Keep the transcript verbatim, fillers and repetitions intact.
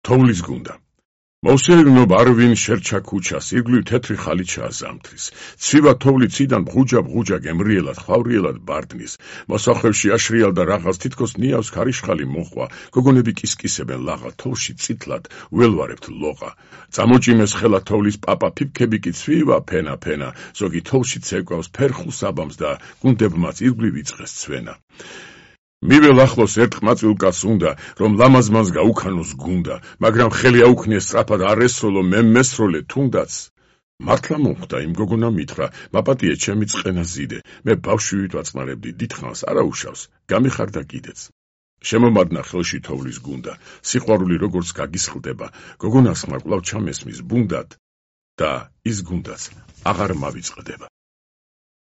თოვლის გუნდა. მოვსეირნობ არვინ შერჩა ქუჩას, ირგვლივ თეთრი ხალიჩაა ზამთრის. ცივა თოვლი ციდან ბღუჯა-ბღუჯა გემრიელად, ხვავრიელად ბარდნის. მოსახლეში აშრიალდა რაღაც, თითქოს ნიავს ქარიშხალი მოყვა. გოგონები კისკისებენ ლაღა, თოვლში წითლად, ველვარებთ ლოყა. წამოჭიმეს ხელა თოვლის პაპა, ფიფქები კი ცვივა ფენა-ფენა. ზოგი თოვლში ცეკვავს ფერხულ საბამს და გუნდებმაც ირგვლივ იწყეს ცვენა. მიվել ახლოს ერთ ყმაწვილკაც უნდა, რომ ლამაზმანს გაუქანოს გუნდა, მაგრამ ხელი აუქნიეს სწრაფად არ ესროლო მე მესროლე თუნდაც. მართლა მომხდა იმ გოგონა მითხრა, მაპატიე ჩემი წყენა ზიდე, მე ბავშვივით ვაწყნარებდი, დიდხანს არა უშავს, გამიხარდა კიდეც. შემომადნა ხელში თოვლის გუნდა, სიყვარული როგორც გაგისხლდება, გოგონას ხმარ კვლავ ჩამესმის ბუნდად და ის გუნდაც აღარ მავიწყდება.